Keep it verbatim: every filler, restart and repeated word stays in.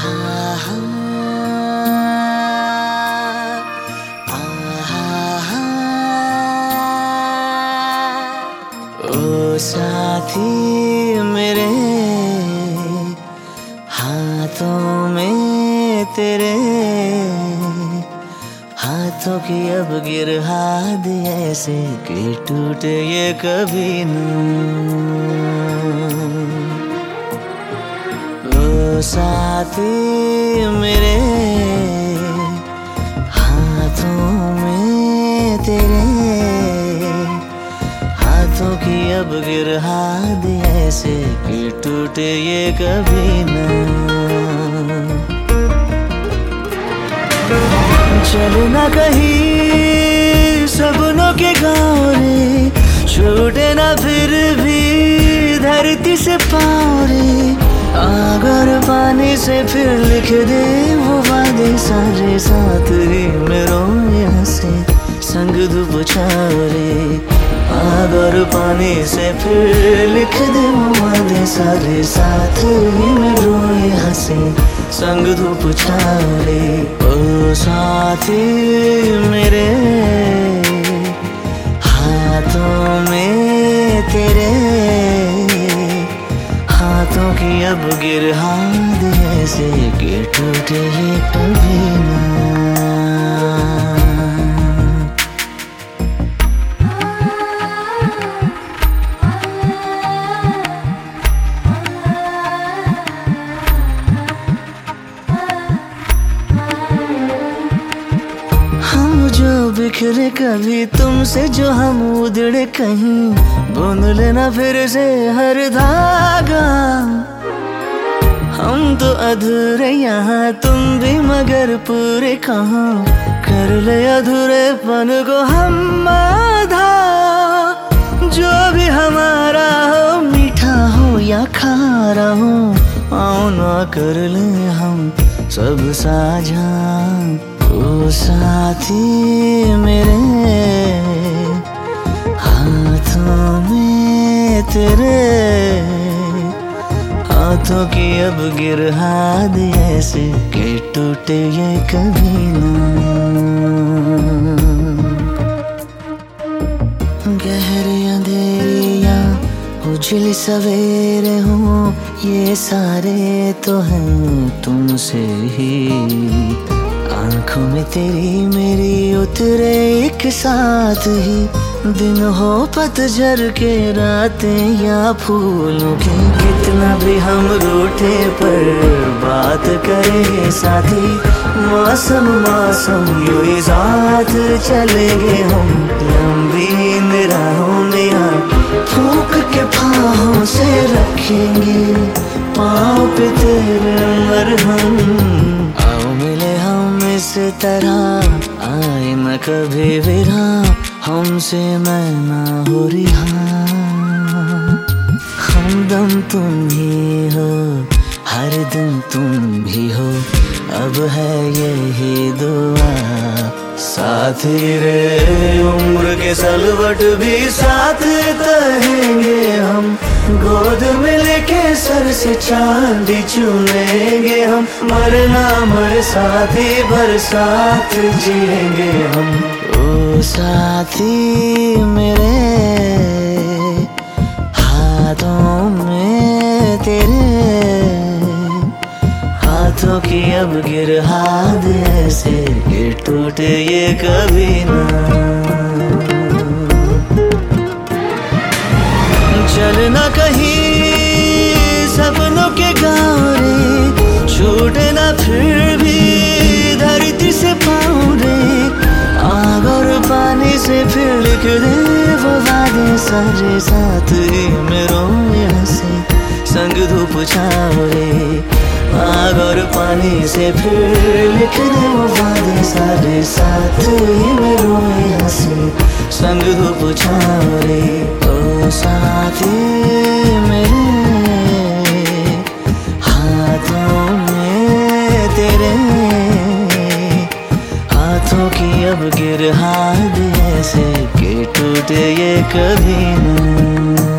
ओ साथी मेरे हाथों में तेरे हाथों की अब गिरहा दे ऐसे कि टूटे ये कभी न। ओ साथी मेरे हाथों में तेरे हाथों की अब गिरहा दे ऐसे कि टूटे ये कभी न। चलना कहीं सपनों के गाँव रे, छूटे ना फिर भी धरती से पाँव रे। आग और पानी से फिर लिख दे वो वादे सारे, साथ ही में रोए हंसे संग धूप छाँव रे। आग और पानी से फिर लिख दे वो वादे सारे, साथ ही में रोए हंसे संग धूप छाँव रे। ओ साथी मेरे हाथों में तेरे हाथों की अब गिरहा दे ऐसे कि टूटे ये कभी ना। बिखरे कभी तुमसे जो हम उधड़े कहीं, बुन लेना फिर से हर धागा। हम तो अधूरे यहाँ तुम भी मगर पूरे कहाँ, कर ले अधूरेपन को हम आधा। जो भी हमारा हो मीठा हो या खारा हो, आओ ना कर ले हम सब साझा। ओ साथी मेरे हाथों में तेरे हाथों की अब गिरहा दे ऐसे कि टूटे ये कभी ना। गहरे अंधेरिया उजली सवेरे हो, ये सारे तो हैं तुमसे ही। आँखों में तेरी मेरी उतरे एक साथ ही, दिन हो पतझड़ के रातें या फूलों के। कितना भी हम रूठे पर बात करेंगे साथी, मौसम मौसम यूं ही साथ चलेंगे हम। लंबी इन राहों में फूंक के फाहों से रखेंगे पाँव पे तेरे मरहम। आओ मिले हम इस तरह आए न कभी विराम, हमसे मैं ना हो रिहा। हमदम तुम ही हो हर दिन तुम भी हो, अब है यही दुआ। साथी रे उम्र के सलवट भी साथ रहेंगे हम, गोद में लेके सर से चांदी चुनेंगे हम। मरना मर साथी भर साथ जिएंगे हम। ओ साथी मेरे हाथों में तेरे हाथों की अब गिरहा दे ऐसे कि टूटे ये कभी ना। चलना कहीं सपनों के गाँव रे, छूटे ना फिर भी धरती से पाँव रे। आग और पानी से फिर लिख दे वो वादे सारे, साथ ही में रोए हंसे संग धूप छाँव रे। आग और पानी से फिर लिख दे वो वादे सारे, साथ ही में रोए हंसे संग धूप छाँव रे। ओ साथी मेरे हाथों में तेरे हाथों की अब गिरहा दे ऐसे कि टूटे ये कभी ना।